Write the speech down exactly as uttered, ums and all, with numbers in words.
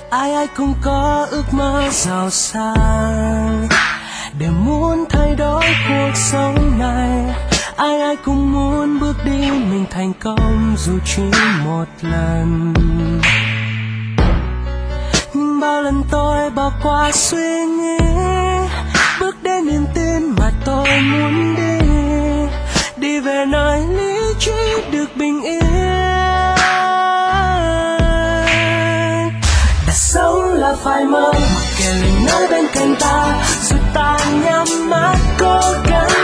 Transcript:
ai ai cũng có ước mơ giàu sang để muốn thay đổi cuộc sống này. Ai ai cũng muốn bước đi mình thành công dù chỉ một lần. Nhưng bao lần tôi bỏ qua suy nghĩ, bước đến niềm tin mà tôi muốn đi, đi về nơi lý trí được bình yên. Đã sống là phải mơ, mặc kệ lời nói bên cạnh ta, dù ta nhắm mắt cố gắng